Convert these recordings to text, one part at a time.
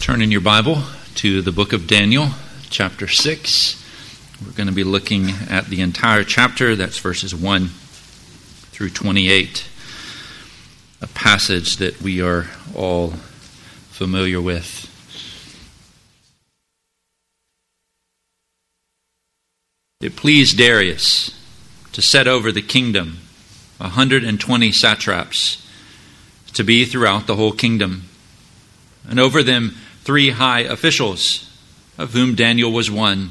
Turn in your Bible to the book of Daniel, chapter 6. We're going to be looking at the entire chapter. That's verses 1 through 28. A passage that we are all familiar with. It pleased Darius to set over the kingdom 120 satraps to be throughout the whole kingdom, and over them 3 high officials, of whom Daniel was one,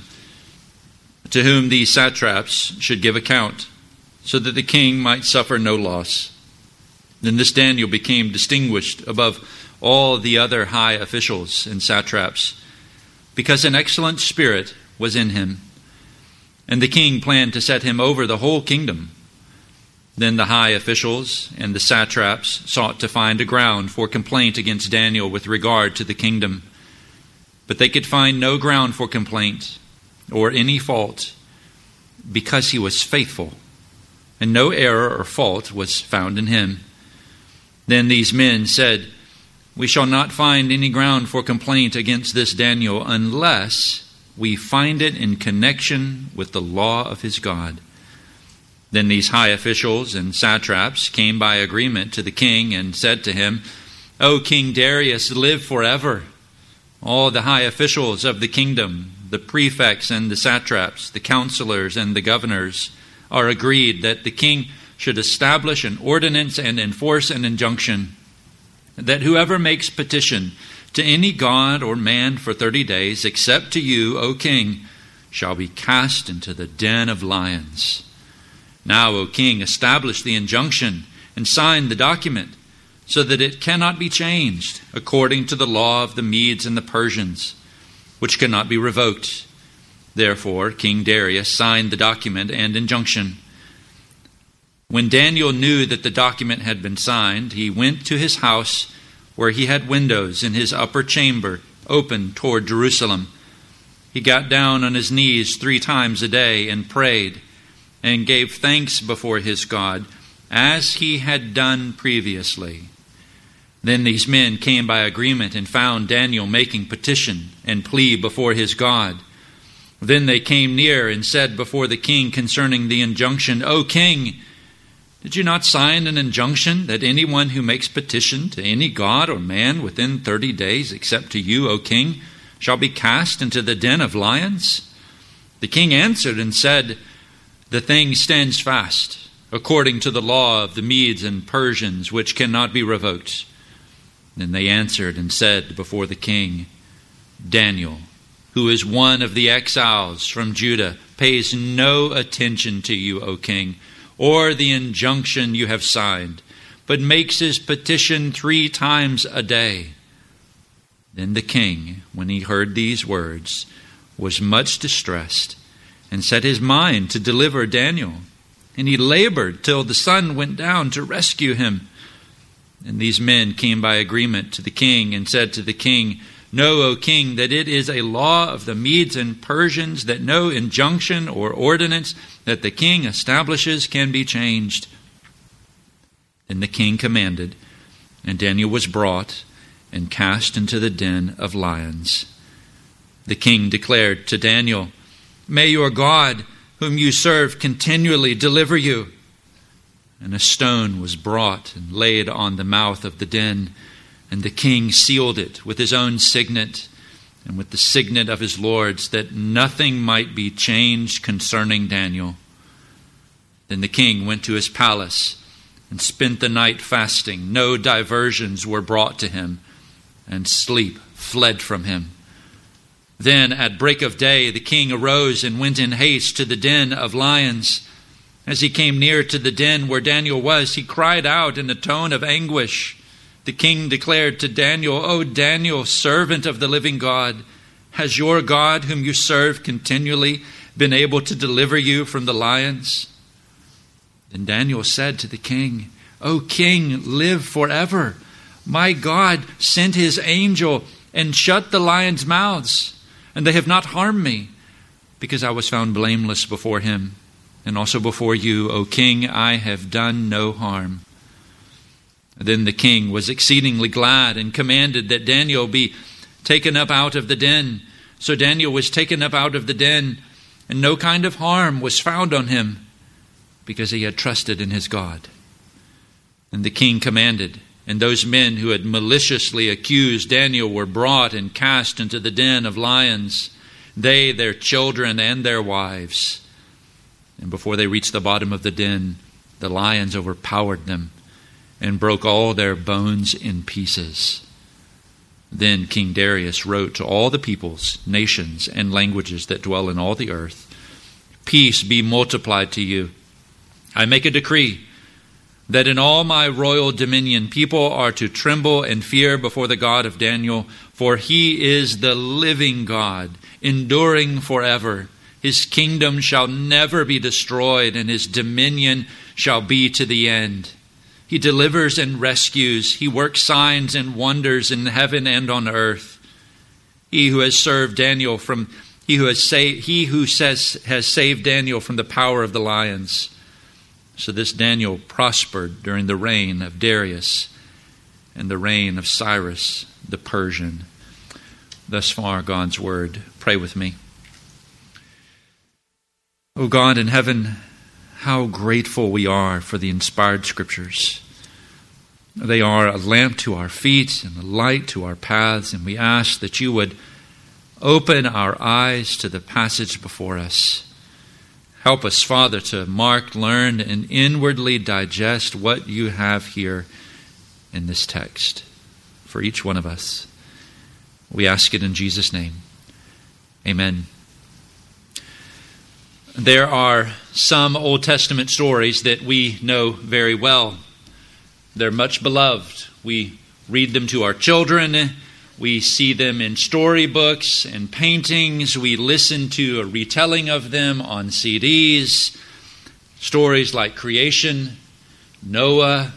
to whom these satraps should give account, so that the king might suffer no loss. Then this Daniel became distinguished above all the other high officials and satraps, because an excellent spirit was in him, and the king planned to set him over the whole kingdom. Then the high officials and the satraps sought to find a ground for complaint against Daniel with regard to the kingdom. But they could find no ground for complaint or any fault, because he was faithful, and no error or fault was found in him. Then these men said, "We shall not find any ground for complaint against this Daniel unless we find it in connection with the law of his God." Then these high officials and satraps came by agreement to the king and said to him, "O King Darius, live forever. All the high officials of the kingdom, the prefects and the satraps, the counselors and the governors, are agreed that the king should establish an ordinance and enforce an injunction, that whoever makes petition to any god or man for 30 days, except to you, O king, shall be cast into the den of lions. Now, O king, establish the injunction and sign the document, so that it cannot be changed, according to the law of the Medes and the Persians, which cannot be revoked." Therefore, King Darius signed the document and injunction. When Daniel knew that the document had been signed, he went to his house, where he had windows in his upper chamber open toward Jerusalem. He got down on his knees 3 times a day and prayed, and gave thanks before his God, as he had done previously. Then these men came by agreement and found Daniel making petition and plea before his God. Then they came near and said before the king concerning the injunction, "O king, did you not sign an injunction that anyone who makes petition to any god or man within 30 days, except to you, O king, shall be cast into the den of lions?" The king answered and said, "The thing stands fast, according to the law of the Medes and Persians, which cannot be revoked." Then they answered and said before the king, "Daniel, who is one of the exiles from Judah, pays no attention to you, O king, or the injunction you have signed, but makes his petition 3 times a day." Then the king, when he heard these words, was much distressed, and set his mind to deliver Daniel. And he labored till the sun went down to rescue him. And these men came by agreement to the king and said to the king, "Know, O king, that it is a law of the Medes and Persians that no injunction or ordinance that the king establishes can be changed." Then the king commanded, and Daniel was brought and cast into the den of lions. The king declared to Daniel, "May your God, whom you serve, continually deliver you." And a stone was brought and laid on the mouth of the den, and the king sealed it with his own signet and with the signet of his lords, that nothing might be changed concerning Daniel. Then the king went to his palace and spent the night fasting. No diversions were brought to him, and sleep fled from him. Then at break of day the king arose and went in haste to the den of lions. As he came near to the den where Daniel was, he cried out in a tone of anguish. The king declared to Daniel, "O Daniel, servant of the living God, has your God, whom you serve continually, been able to deliver you from the lions?" Then Daniel said to the king, "O king, live forever. My God sent his angel and shut the lions' mouths, and they have not harmed me, because I was found blameless before him. And also before you, O king, I have done no harm." Then the king was exceedingly glad and commanded that Daniel be taken up out of the den. So Daniel was taken up out of the den, and no kind of harm was found on him, because he had trusted in his God. And the king commanded, and those men who had maliciously accused Daniel were brought and cast into the den of lions, they, their children, and their wives. And before they reached the bottom of the den, the lions overpowered them and broke all their bones in pieces. Then King Darius wrote to all the peoples, nations, and languages that dwell in all the earth, "Peace be multiplied to you. I make a decree that in all my royal dominion people are to tremble and fear before the God of Daniel, for he is the living God, enduring forever. His kingdom shall never be destroyed, and his dominion shall be to the end. He delivers and rescues. He works signs and wonders in heaven and on earth. He who has saved Daniel from the power of the lions." So this Daniel prospered during the reign of Darius and the reign of Cyrus the Persian. Thus far, God's word. Pray with me. O God in heaven, how grateful we are for the inspired Scriptures. They are a lamp to our feet and a light to our paths, and we ask that you would open our eyes to the passage before us. Help us, Father, to mark, learn, and inwardly digest what you have here in this text for each one of us. We ask it in Jesus' name. Amen. There are some Old Testament stories that we know very well. They're much beloved. We read them to our children. We see them in storybooks and paintings. We listen to a retelling of them on CDs. Stories like creation, Noah,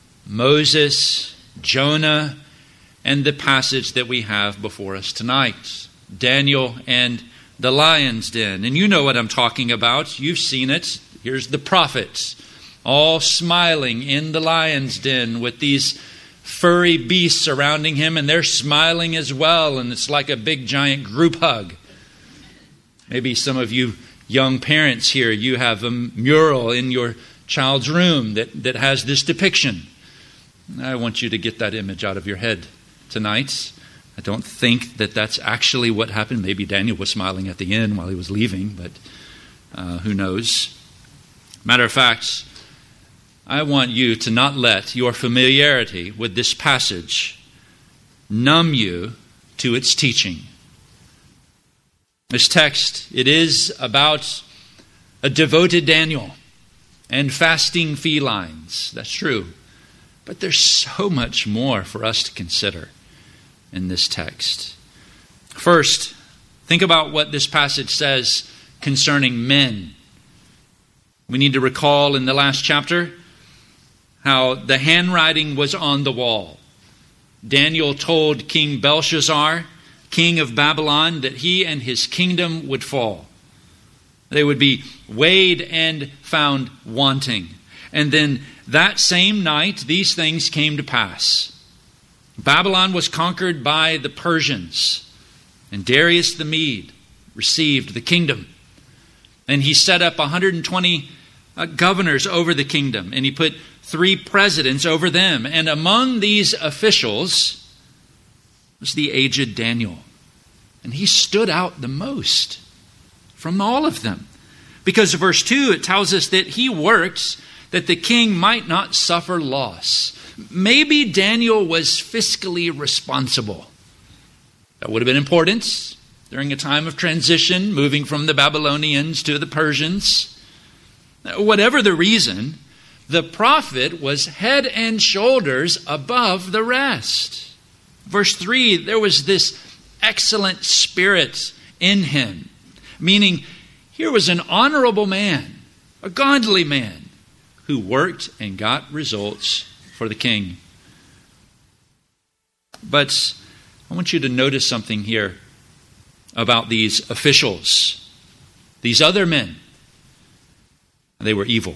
Moses, Jonah, and the passage that we have before us tonight, Daniel and the lion's den. And you know what I'm talking about. You've seen it. Here's the prophets, all smiling in the lion's den with these furry beasts surrounding him, and they're smiling as well, and it's like a big giant group hug. Maybe some of you young parents here, you have a mural in your child's room that has this depiction. I want you to get that image out of your head tonight. I don't think that that's actually what happened. Maybe Daniel was smiling at the end while he was leaving, but who knows? Matter of fact, I want you to not let your familiarity with this passage numb you to its teaching. This text, it is about a devoted Daniel and fasting felines. That's true. But there's so much more for us to consider in this text. First, think about what this passage says concerning men. We need to recall in the last chapter how the handwriting was on the wall. Daniel told King Belshazzar, king of Babylon, that he and his kingdom would fall. They would be weighed and found wanting. And then that same night, these things came to pass. Babylon was conquered by the Persians, and Darius the Mede received the kingdom. And he set up 120 governors over the kingdom, and he put 3 presidents over them. And among these officials was the aged Daniel. And he stood out the most from all of them. Because verse 2, it tells us that he worked that the king might not suffer loss. Maybe Daniel was fiscally responsible. That would have been important during a time of transition, moving from the Babylonians to the Persians. Whatever the reason, the prophet was head and shoulders above the rest. Verse 3, there was this excellent spirit in him, meaning here was an honorable man, a godly man, who worked and got results for the king. But I want you to notice something here about these officials, these other men. They were evil.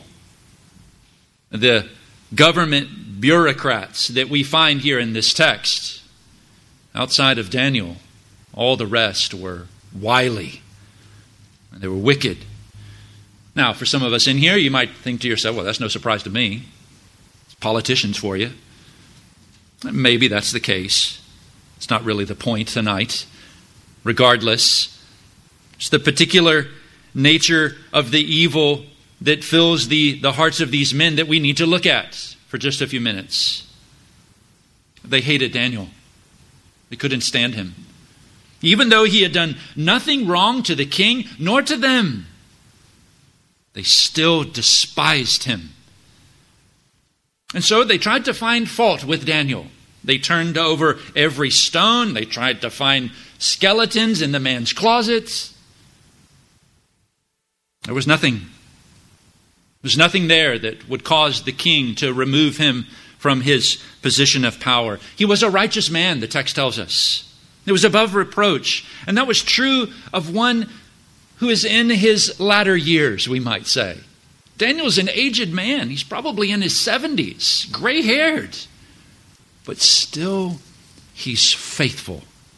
The government bureaucrats that we find here in this text, Outside of Daniel, all the rest were wily, and they were wicked. Now, for some of us in here, you might think to yourself, well, that's no surprise to me. It's politicians for you. Maybe that's the case. It's not really the point tonight. Regardless, it's the particular nature of the evil that fills the hearts of these men that we need to look at for just a few minutes. They hated Daniel. They couldn't stand him. Even though he had done nothing wrong to the king nor to them, they still despised him. And so they tried to find fault with Daniel. They turned over every stone. They tried to find skeletons in the man's closets. There was nothing. There was nothing there that would cause the king to remove him from his position of power. He was a righteous man, the text tells us. It was above reproach. And that was true of one who is in his latter years, we might say. Daniel's an aged man. He's probably in his 70s, gray-haired. But still, he's faithful.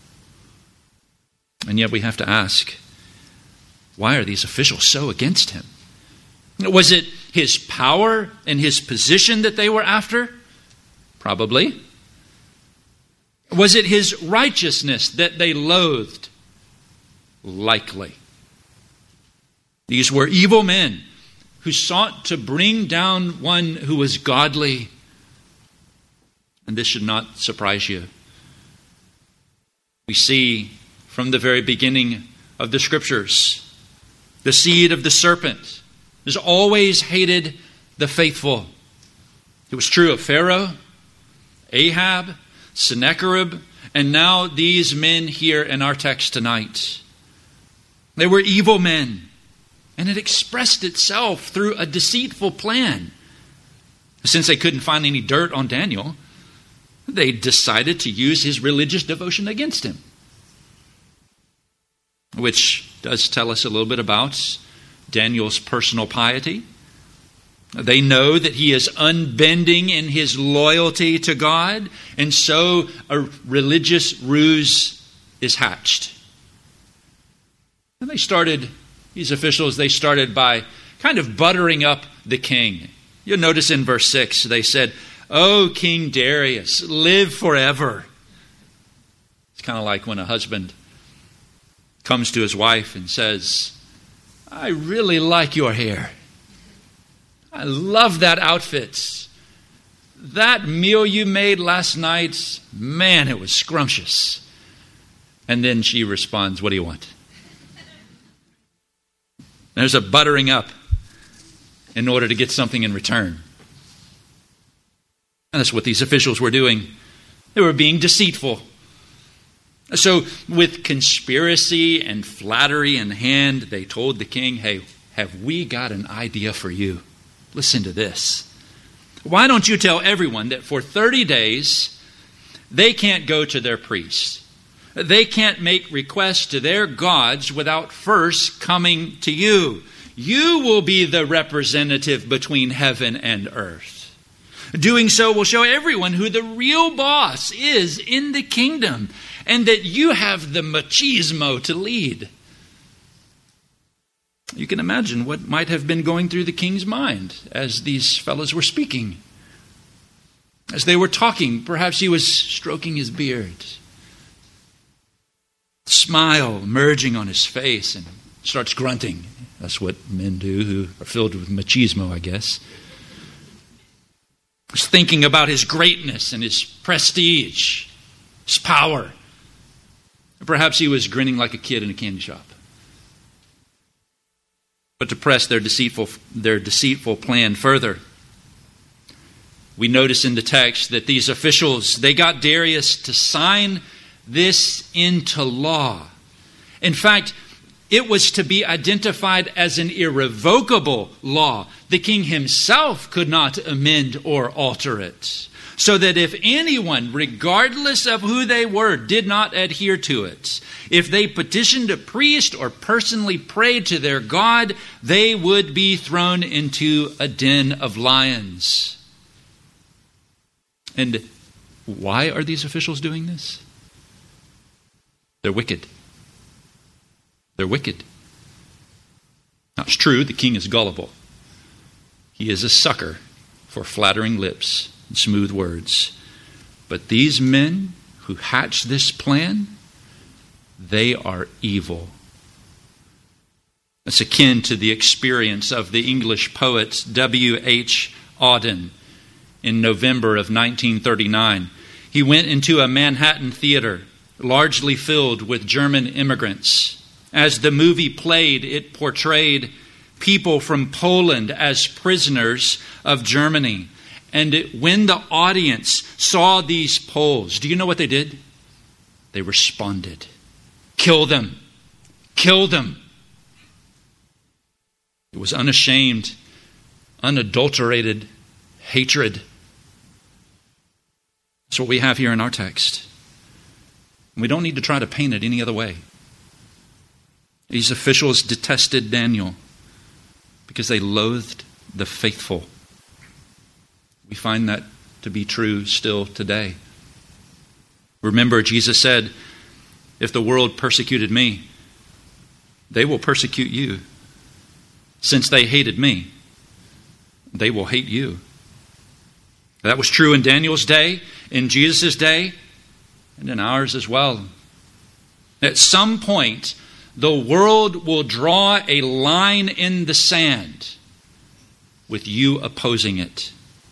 And yet we have to ask, why are these officials so against him? Was it his power and his position that they were after? Probably. Was it his righteousness that they loathed? Likely. These were evil men who sought to bring down one who was godly. And this should not surprise you. We see from the very beginning of the Scriptures, the seed of the serpent has always hated the faithful. It was true of Pharaoh, Ahab, Sennacherib, and now these men here in our text tonight. They were evil men, and it expressed itself through a deceitful plan. Since they couldn't find any dirt on Daniel, they decided to use his religious devotion against him. Which does tell us a little bit about Daniel's personal piety. They know that he is unbending in his loyalty to God, and so a religious ruse is hatched. And these officials started by kind of buttering up the king. You'll notice in verse 6, they said, "O King Darius, live forever." It's kind of like when a husband comes to his wife and says, "I really like your hair. I love that outfit. That meal you made last night, man, it was scrumptious." And then she responds, "What do you want?" There's a buttering up in order to get something in return. And that's what these officials were doing. They were being deceitful. So with conspiracy and flattery in hand, they told the king, "Hey, have we got an idea for you? Listen to this. Why don't you tell everyone that for 30 days they can't go to their priest? They can't make requests to their gods without first coming to you. You will be the representative between heaven and earth. Doing so will show everyone who the real boss is in the kingdom, and that you have the machismo to lead." You can imagine what might have been going through the king's mind as these fellows were speaking. As they were talking, perhaps he was stroking his beard. Smile emerging on his face, and starts grunting. That's what men do who are filled with machismo, I guess. He's thinking about his greatness and his prestige, his power. Perhaps he was grinning like a kid in a candy shop. But to press their deceitful plan further, we notice in the text that these officials, they got Darius to sign this into law. In fact, it was to be identified as an irrevocable law. The king himself could not amend or alter it. So that if anyone, regardless of who they were, did not adhere to it, if they petitioned a priest or personally prayed to their God, they would be thrown into a den of lions. And why are these officials doing this? They're wicked. They're wicked. Now, it's true, the king is gullible. He is a sucker for flattering lips and smooth words. But these men who hatched this plan, they are evil. It's akin to the experience of the English poet W.H. Auden in November of 1939. He went into a Manhattan theater, largely filled with German immigrants. As the movie played, it portrayed people from Poland as prisoners of Germany. And when the audience saw these Poles, do you know what they did? They responded. Kill them. Kill them. It was unashamed, unadulterated hatred. That's what we have here in our text. We don't need to try to paint it any other way. These officials detested Daniel because they loathed the faithful. We find that to be true still today. Remember, Jesus said, if the world persecuted me, they will persecute you. Since they hated me, they will hate you. That was true in Daniel's day, in Jesus' day, and in ours as well. At some point, the world will draw a line in the sand with you opposing it.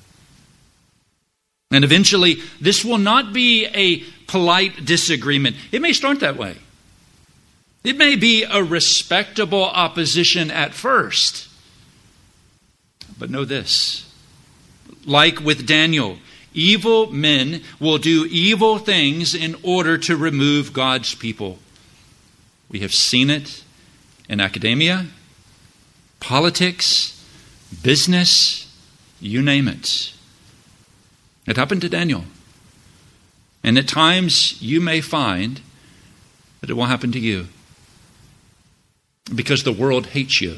And eventually, this will not be a polite disagreement. It may start that way. It may be a respectable opposition at first. But know this, like with Daniel, evil men will do evil things in order to remove God's people. We have seen it in academia, politics, business, you name it. It happened to Daniel. And at times you may find that it will happen to you. Because the world hates you.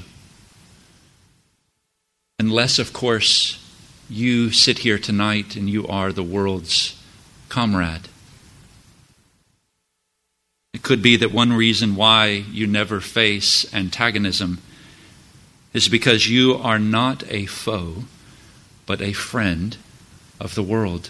Unless, of course, you sit here tonight and you are the world's comrade. It could be that one reason why you never face antagonism is because you are not a foe, but a friend of the world,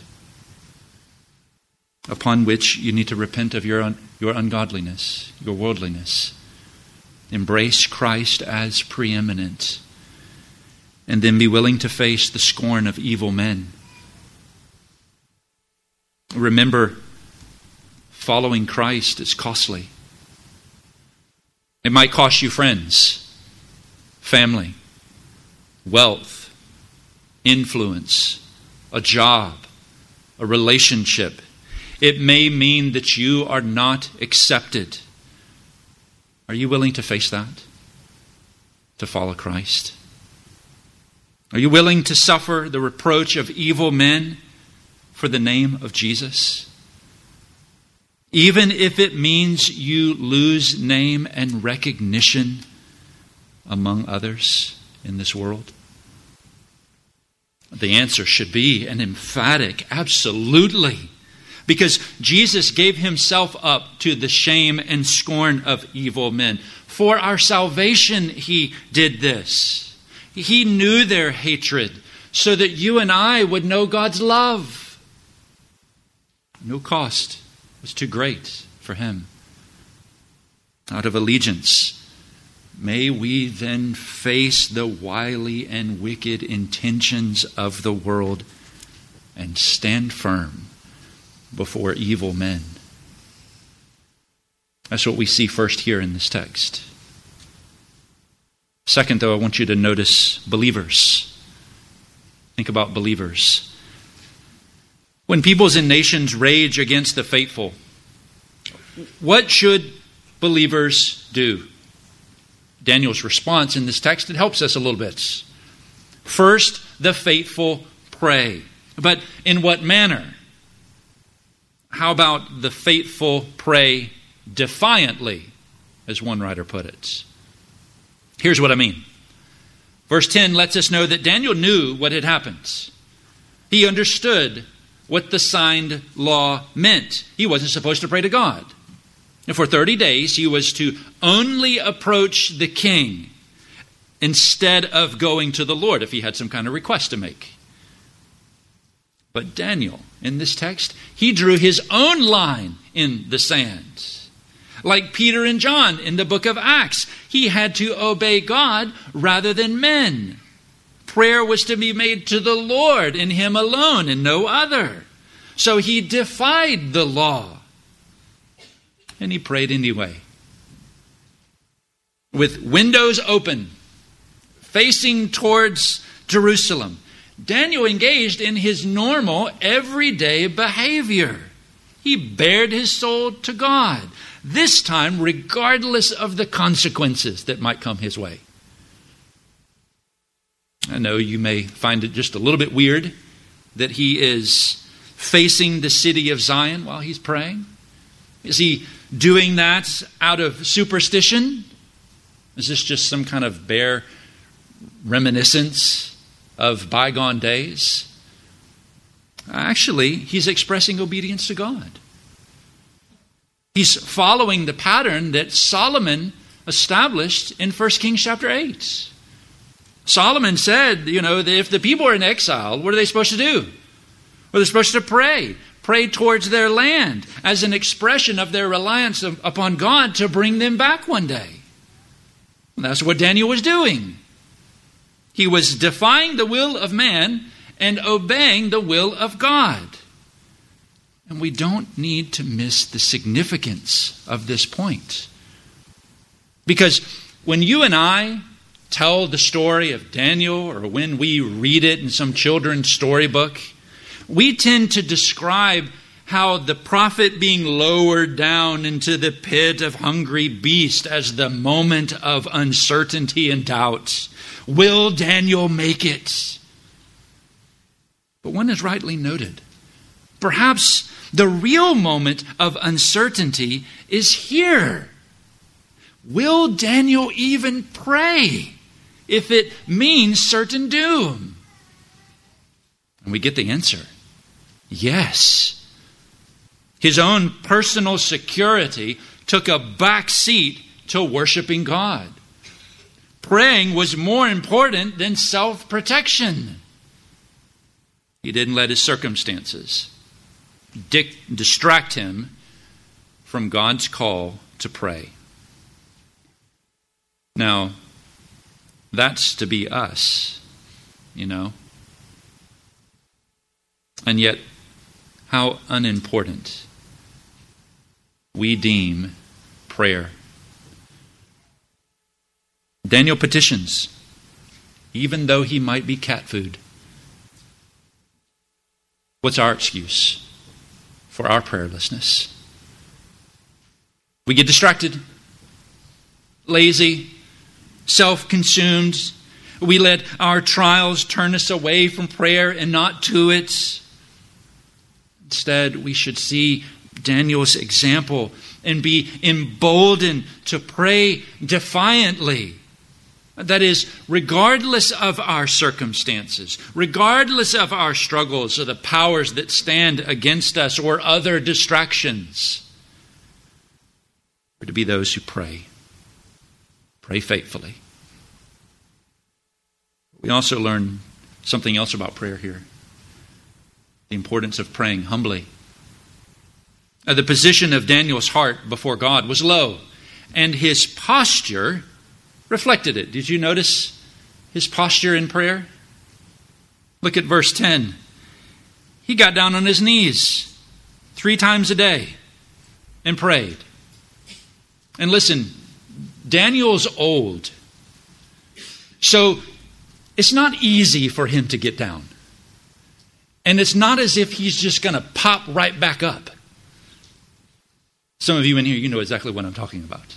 upon which you need to repent of your ungodliness, your worldliness. Embrace Christ as preeminent, and then be willing to face the scorn of evil men. Remember, following Christ is costly. It might cost you friends, family, wealth, influence, a job, a relationship. It may mean that you are not accepted. Are you willing to face that? To follow Christ? Are you willing to suffer the reproach of evil men for the name of Jesus? Even if it means you lose name and recognition among others in this world? The answer should be an emphatic absolutely. Because Jesus gave himself up to the shame and scorn of evil men. For our salvation, he did this. He knew their hatred so that you and I would know God's love. No cost was too great for him. Out of allegiance, may we then face the wily and wicked intentions of the world and stand firm before evil men. That's what we see first here in this text. Second, though, I want you to notice believers. Think about believers. When peoples and nations rage against the faithful, what should believers do? Daniel's response in this text, it helps us a little bit. First, the faithful pray. But in what manner? How about the faithful pray defiantly, as one writer put it? Here's what I mean. Verse 10 lets us know that Daniel knew what had happened. He understood what the signed law meant. He wasn't supposed to pray to God. And for 30 days, he was to only approach the king instead of going to the Lord if he had some kind of request to make. But Daniel, in this text, he drew his own line in the sand. Like Peter and John in the book of Acts, he had to obey God rather than men. Prayer was to be made to the Lord and him alone and no other. So he defied the law. And he prayed anyway. With windows open, facing towards Jerusalem, Daniel engaged in his normal, everyday behavior. He bared his soul to God, this time regardless of the consequences that might come his way. I know you may find it just a little bit weird that he is facing the city of Zion while he's praying. Is he doing that out of superstition? Is this just some kind of bare reminiscence of bygone days? Actually, he's expressing obedience to God. He's following the pattern that Solomon established in 1 Kings chapter 8. Solomon said, that if the people are in exile, what are they supposed to do? Well, they're supposed to pray towards their land as an expression of their reliance upon God to bring them back one day. And that's what Daniel was doing. He was defying the will of man and obeying the will of God. And we don't need to miss the significance of this point. Because when you and I tell the story of Daniel, or when we read it in some children's storybook, we tend to describe how the prophet being lowered down into the pit of hungry beast as the moment of uncertainty and doubt. Will Daniel make it? But one is rightly noted. Perhaps the real moment of uncertainty is here. Will Daniel even pray if it means certain doom? And we get the answer. Yes. His own personal security took a back seat to worshiping God. Praying was more important than self-protection. He didn't let his circumstances distract him from God's call to pray. Now, that's to be us, And yet, how unimportant we deem prayer. Daniel petitions, even though he might be cat food. What's our excuse for our prayerlessness? We get distracted, lazy, self-consumed. We let our trials turn us away from prayer and not to it. Instead, we should see Daniel's example and be emboldened to pray defiantly. That is, regardless of our circumstances, regardless of our struggles or the powers that stand against us or other distractions. We're to be those who pray. Pray faithfully. We also learn something else about prayer here. The importance of praying humbly. The position of Daniel's heart before God was low, and his posture reflected it. Did you notice his posture in prayer? Look at verse 10. He got down on his knees 3 times a day and prayed. And listen, Daniel's old, so it's not easy for him to get down. And it's not as if he's just going to pop right back up. Some of you in here, you know exactly what I'm talking about.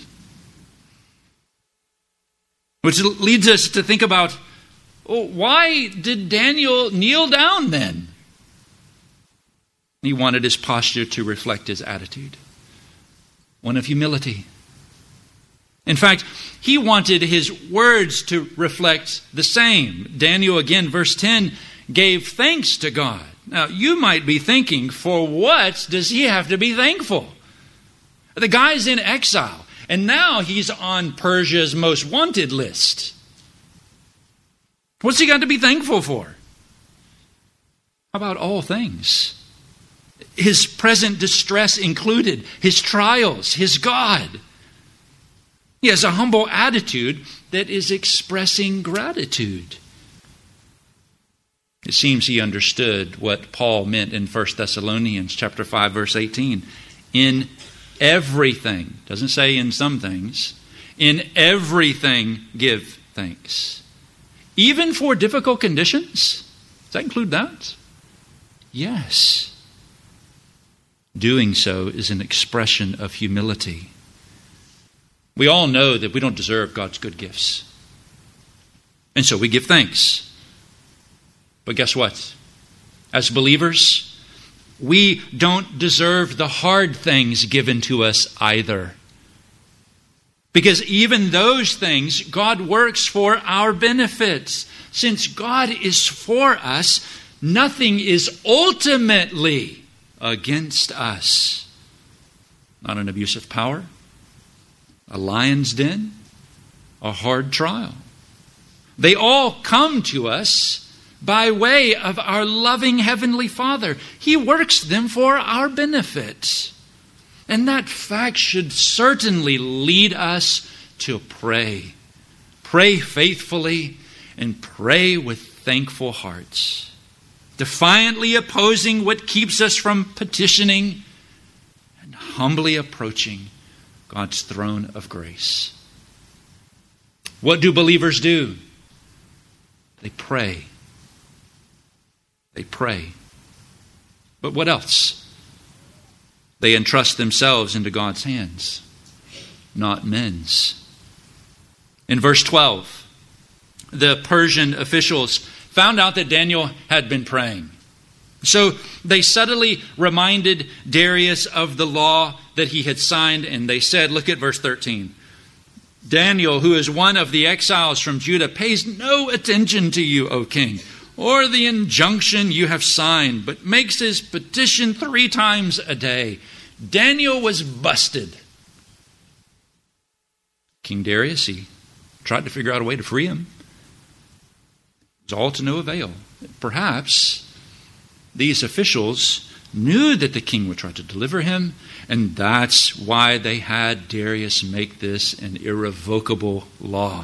Which leads us to think about, why did Daniel kneel down then? He wanted his posture to reflect his attitude. One of humility. In fact, he wanted his words to reflect the same. Daniel, again, verse 10, gave thanks to God. Now, you might be thinking, for what does he have to be thankful? The guy's in exile, and now he's on Persia's most wanted list. What's he got to be thankful for? How about all things? His present distress included, his trials, his God. He has a humble attitude that is expressing gratitude. It seems he understood what Paul meant in 1 Thessalonians chapter 5, verse 18. In everything, doesn't say in some things, in everything give thanks. Even for difficult conditions? Does that include that? Yes. Doing so is an expression of humility. We all know that we don't deserve God's good gifts. And so we give thanks. But guess what? As believers, we don't deserve the hard things given to us either. Because even those things, God works for our benefits. Since God is for us, nothing is ultimately against us. Not an abuse of power, a lion's den, a hard trial. They all come to us by way of our loving Heavenly Father. He works them for our benefit. And that fact should certainly lead us to pray. Pray faithfully and pray with thankful hearts. Defiantly opposing what keeps us from petitioning and humbly approaching God's throne of grace. What do believers do? They pray. They pray. But what else? They entrust themselves into God's hands, not men's. In verse 12, the Persian officials found out that Daniel had been praying. So they subtly reminded Darius of the law that he had signed, and they said, look at verse 13. Daniel, who is one of the exiles from Judah, pays no attention to you, O king, or the injunction you have signed, but makes his petition 3 times a day. Daniel was busted. King Darius, he tried to figure out a way to free him. It was all to no avail. Perhaps these officials knew that the king would try to deliver him, and that's why they had Darius make this an irrevocable law.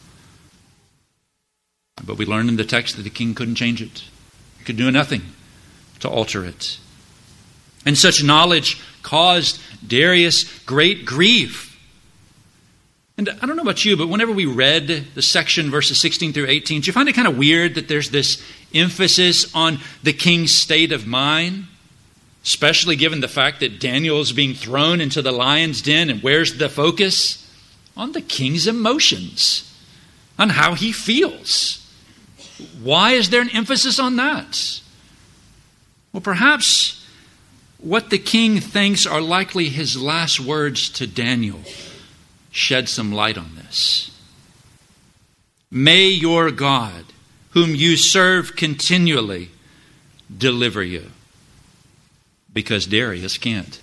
But we learn in the text that the king couldn't change it. He could do nothing to alter it. And such knowledge caused Darius great grief. And I don't know about you, but whenever we read the section verses 16 through 18, do you find it kind of weird that there's this emphasis on the king's state of mind? Especially given the fact that Daniel is being thrown into the lion's den, and where's the focus? On the king's emotions, on how he feels. Why is there an emphasis on that? Well, perhaps what the king thinks are likely his last words to Daniel shed some light on this. May your God, whom you serve continually, deliver you, because Darius can't.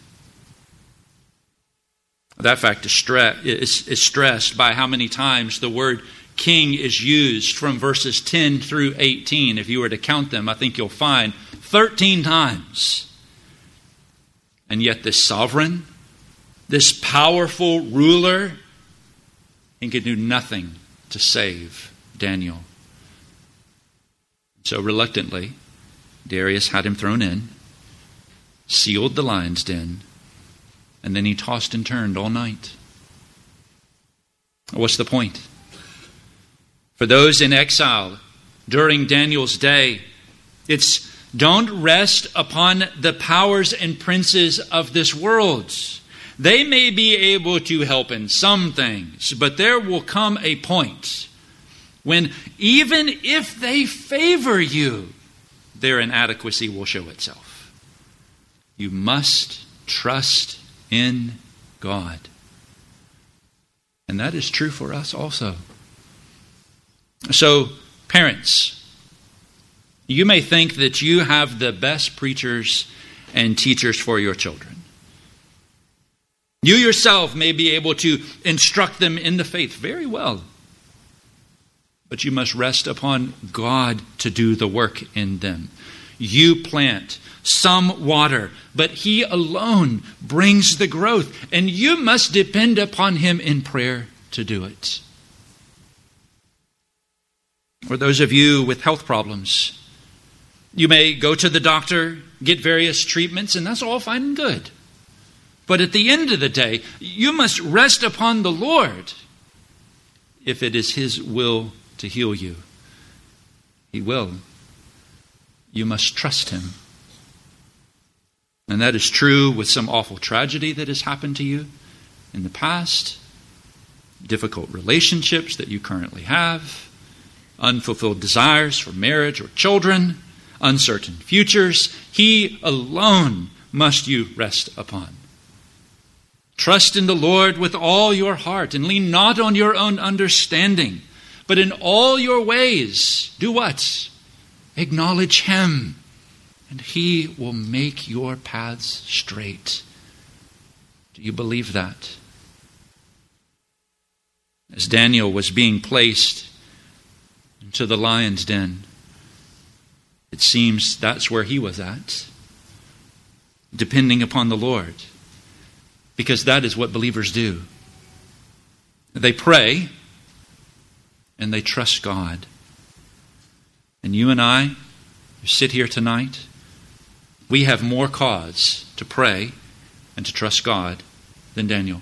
That fact is stressed by how many times the word king is used from verses 10 through 18. If you were to count them, I think you'll find 13 times. And yet this sovereign, this powerful ruler, he could do nothing to save Daniel. So reluctantly, Darius had him thrown in, sealed the lion's den, and then he tossed and turned all night. What's the point? For those in exile during Daniel's day, it's don't rest upon the powers and princes of this world. They may be able to help in some things, but there will come a point when even if they favor you, their inadequacy will show itself. You must trust in God. And that is true for us also. So, parents, you may think that you have the best preachers and teachers for your children. You yourself may be able to instruct them in the faith very well. But you must rest upon God to do the work in them. You plant, some water, but He alone brings the growth. And you must depend upon Him in prayer to do it. For those of you with health problems, you may go to the doctor, get various treatments, and that's all fine and good. But at the end of the day, you must rest upon the Lord. If it is His will to heal you, He will. You must trust Him. And that is true with some awful tragedy that has happened to you in the past, difficult relationships that you currently have, unfulfilled desires for marriage or children, uncertain futures. He alone must you rest upon. Trust in the Lord with all your heart and lean not on your own understanding, but in all your ways, do what? Acknowledge Him, and He will make your paths straight. Do you believe that? As Daniel was being placed into the lion's den, it seems that's where he was at, depending upon the Lord, because that is what believers do. They pray and they trust God. And you and I, who sit here tonight, we have more cause to pray and to trust God than Daniel.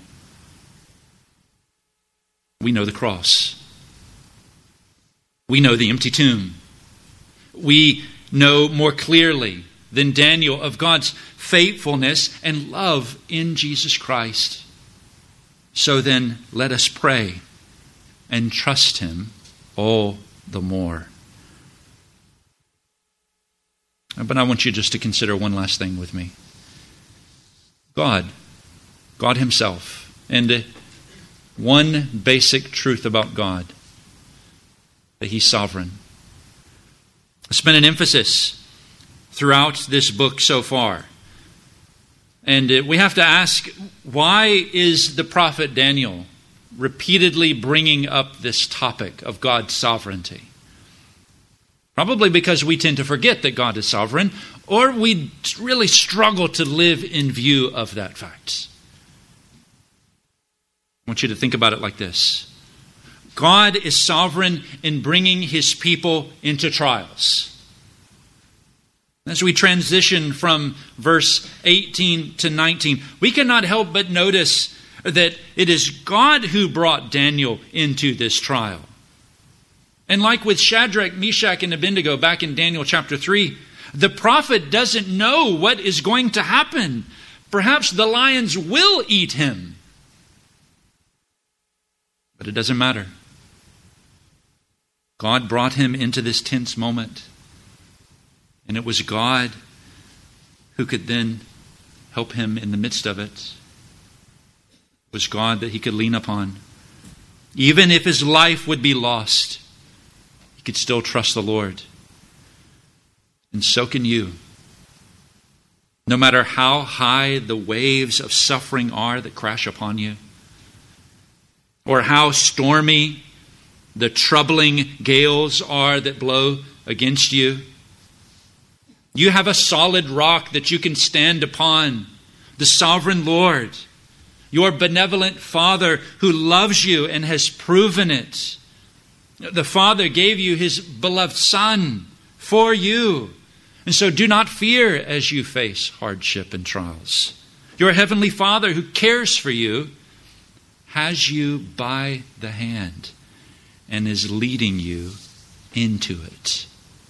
We know the cross. We know the empty tomb. We know more clearly than Daniel of God's faithfulness and love in Jesus Christ. So then, let us pray and trust Him all the more. But I want you just to consider one last thing with me. God Himself, and one basic truth about God, that He's sovereign. It's been an emphasis throughout this book so far. And we have to ask, why is the prophet Daniel repeatedly bringing up this topic of God's sovereignty? Probably because we tend to forget that God is sovereign, or we really struggle to live in view of that fact. I want you to think about it like this. God is sovereign in bringing His people into trials. As we transition from verse 18 to 19, we cannot help but notice that it is God who brought Daniel into this trial. And like with Shadrach, Meshach, and Abednego back in Daniel chapter 3, the prophet doesn't know what is going to happen. Perhaps the lions will eat him. But it doesn't matter. God brought him into this tense moment. And it was God who could then help him in the midst of it. It was God that he could lean upon. Even if his life would be lost, he could still trust the Lord. And so can you. No matter how high the waves of suffering are that crash upon you, or how stormy the troubling gales are that blow against you, you have a solid rock that you can stand upon, the sovereign Lord, your benevolent Father who loves you and has proven it. The Father gave you His beloved Son for you. And so do not fear as you face hardship and trials. Your Heavenly Father who cares for you has you by the hand and is leading you into it.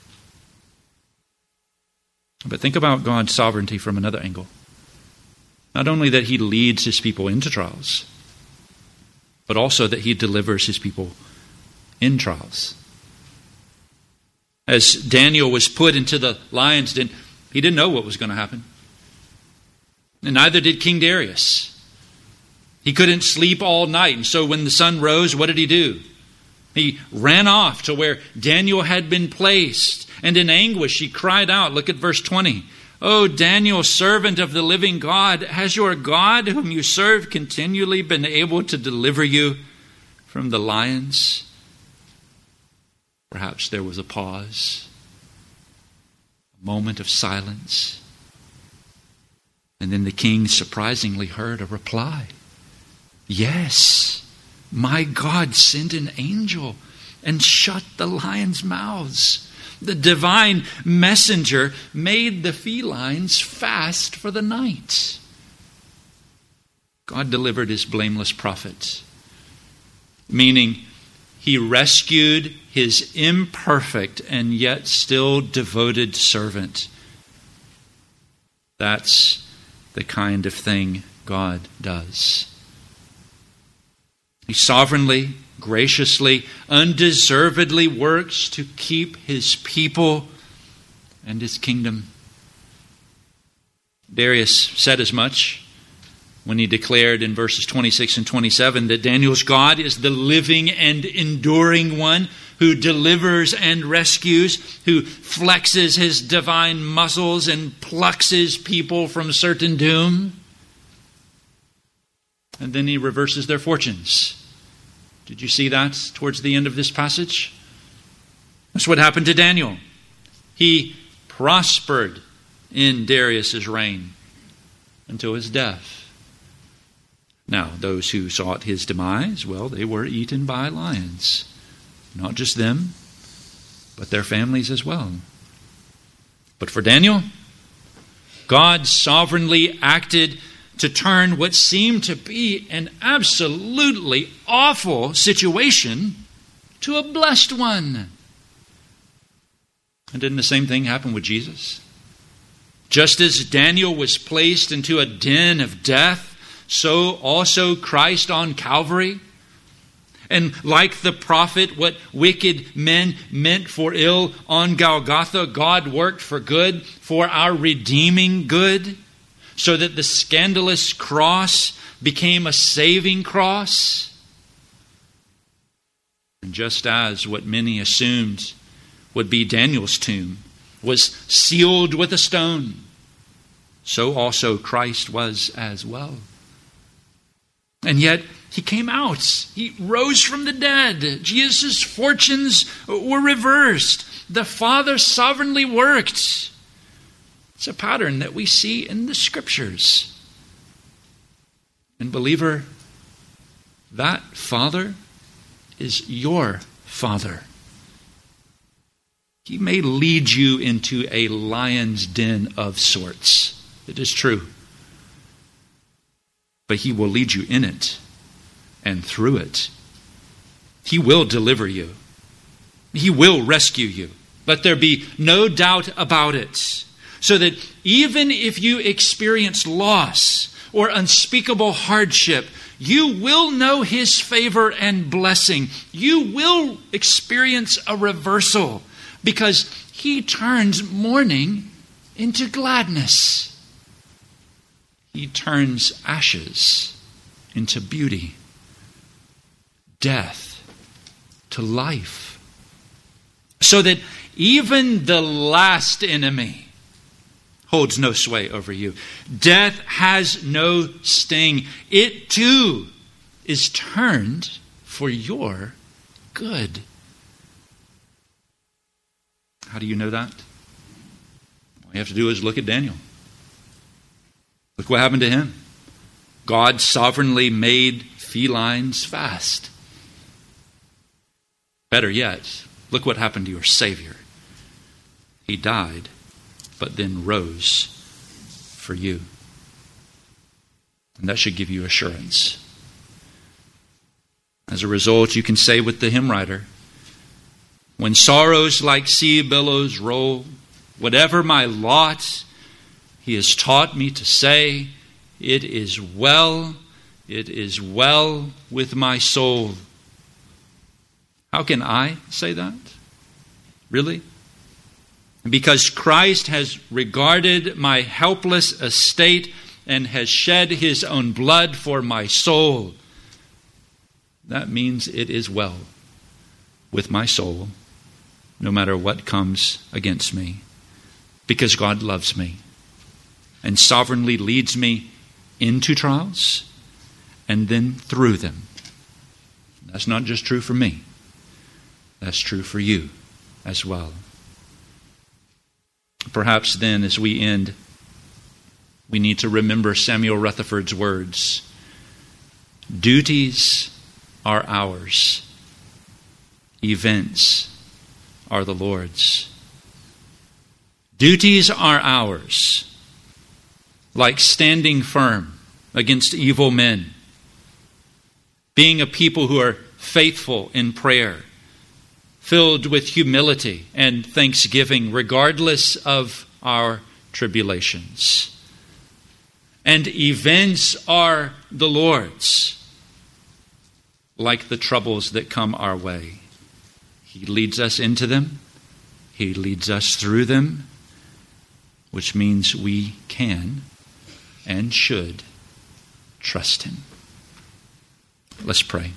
But think about God's sovereignty from another angle. Not only that He leads His people into trials, but also that He delivers His people in trials. As Daniel was put into the lion's den, he didn't know what was going to happen. And neither did King Darius. He couldn't sleep all night. And so when the sun rose, what did he do? He ran off to where Daniel had been placed. And in anguish, he cried out. Look at verse 20. O Daniel, servant of the living God, has your God, whom you serve, continually been able to deliver you from the lions?" Perhaps there was a pause, a moment of silence. And then the king surprisingly heard a reply. "Yes, my God sent an angel and shut the lions' mouths. The divine messenger made the felines fast for the night." God delivered his blameless prophet, meaning he rescued his imperfect and yet still devoted servant. That's the kind of thing God does. He sovereignly, graciously, undeservedly works to keep his people and his kingdom. Darius said as much when he declared in verses 26 and 27 that Daniel's God is the living and enduring one who delivers and rescues, who flexes his divine muscles and plucks his people from certain doom. And then he reverses their fortunes. Did you see that towards the end of this passage? That's what happened to Daniel. He prospered in Darius's reign until his death. Now, those who sought his demise, well, they were eaten by lions. Not just them, but their families as well. But for Daniel, God sovereignly acted to turn what seemed to be an absolutely awful situation to a blessed one. And didn't the same thing happen with Jesus? Just as Daniel was placed into a den of death, so also Christ on Calvary. And like the prophet, what wicked men meant for ill on Golgotha, God worked for good, for our redeeming good, so that the scandalous cross became a saving cross. And just as what many assumed would be Daniel's tomb was sealed with a stone, so also Christ was as well. And yet, he came out. He rose from the dead. Jesus' fortunes were reversed. The Father sovereignly worked. It's a pattern that we see in the Scriptures. And believer, that Father is your Father. He may lead you into a lion's den of sorts. It is true. But he will lead you in it and through it. He will deliver you. He will rescue you. Let there be no doubt about it. So that even if you experience loss or unspeakable hardship, you will know his favor and blessing. You will experience a reversal because he turns mourning into gladness. He turns ashes into beauty, death to life, so that even the last enemy holds no sway over you. Death has no sting. It too is turned for your good. How do you know that? All you have to do is look at Daniel. Look what happened to him. God sovereignly made felines fast. Better yet, look what happened to your Savior. He died, but then rose for you. And that should give you assurance. As a result, you can say with the hymn writer, when sorrows like sea billows roll, whatever my lot, he has taught me to say, it is well with my soul. How can I say that? Really? Because Christ has regarded my helpless estate and has shed his own blood for my soul. That means it is well with my soul, no matter what comes against me, because God loves me and sovereignly leads me into trials and then through them. That's not just true for me. That's true for you as well. Perhaps then, as we end, we need to remember Samuel Rutherford's words. Duties are ours. Events are the Lord's. Duties are ours, like standing firm against evil men, being a people who are faithful in prayer, filled with humility and thanksgiving, regardless of our tribulations. And events are the Lord's, like the troubles that come our way. He leads us into them. He leads us through them, which means we can and should trust Him. Let's pray.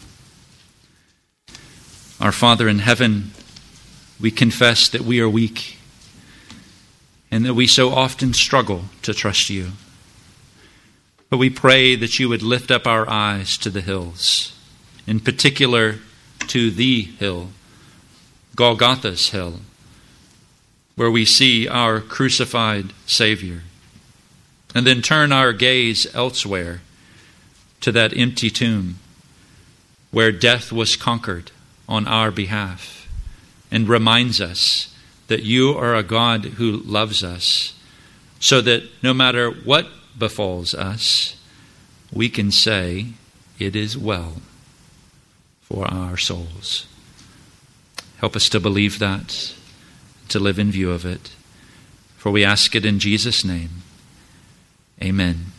Our Father in heaven, we confess that we are weak and that we so often struggle to trust you. But we pray that you would lift up our eyes to the hills, in particular to the hill, Golgotha's hill, where we see our crucified Savior, and then turn our gaze elsewhere to that empty tomb where death was conquered on our behalf, and reminds us that you are a God who loves us, so that no matter what befalls us, we can say, it is well for our souls. Help us to believe that, to live in view of it. For we ask it in Jesus' name. Amen.